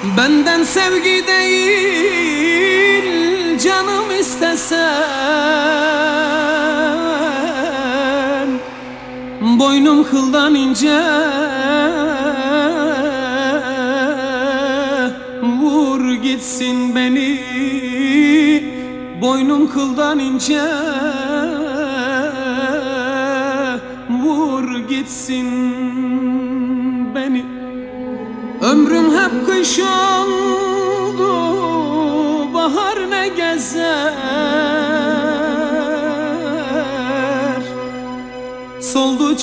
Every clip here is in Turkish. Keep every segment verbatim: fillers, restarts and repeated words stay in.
Benden sevgi değil canım istesen, boynum kıldan ince, vur gitsin beni. Boynum kıldan ince, vur gitsin beni. Ömrüm hep kış oldu, bahar ne gezer. Soldu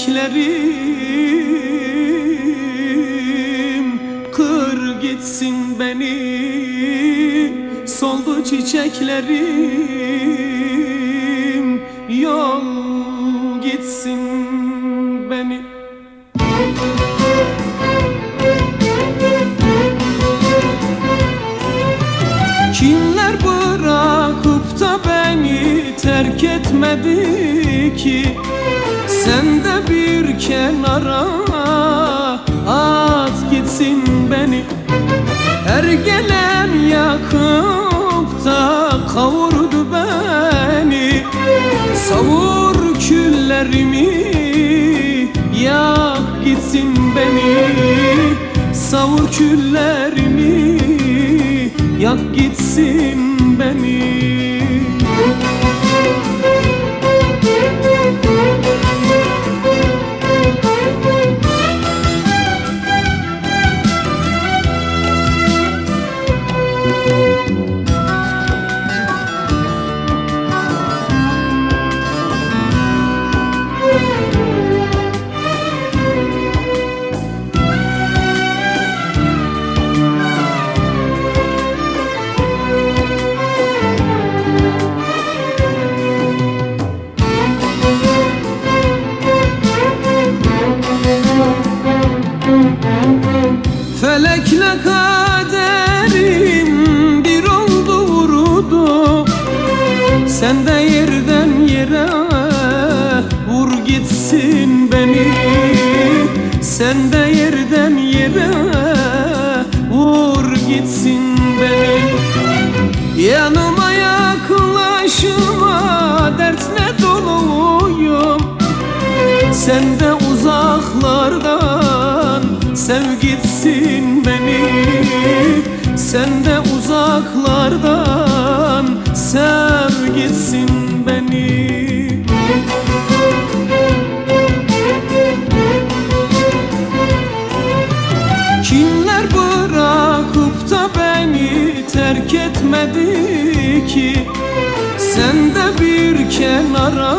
çiçeklerim, kır gitsin beni. Soldu çiçeklerim, yol gitsin beni. Kimler bırakıp da beni terk etmedi ki? Sen de bir kenara at gitsin beni. Her gelen yakıp da kavurdu beni. Savur küllerimi, yak gitsin beni. Savur küllerimi, yak gitsin beni. Felekle kaderim bir oldu vurdu. Sen de yerden yere vur gitsin beni. Sen de yerden yere vur gitsin beni. Yanıma yaklaşma, dertle doluyum. Sen de uzaklardan sev gitsin beni. Sen de uzaklardan sev gitsin beni. Kimler bırakıp da beni terk etmedi ki? Sen de bir kenara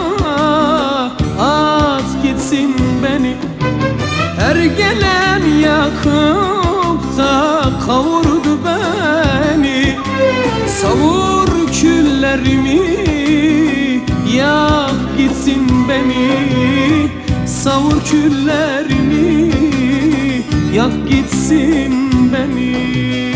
at gitsin beni. Her gelen yakıp da kavurdu beni. Savur küllerimi, yak gitsin beni. Savur küllerimi, yak gitsin beni.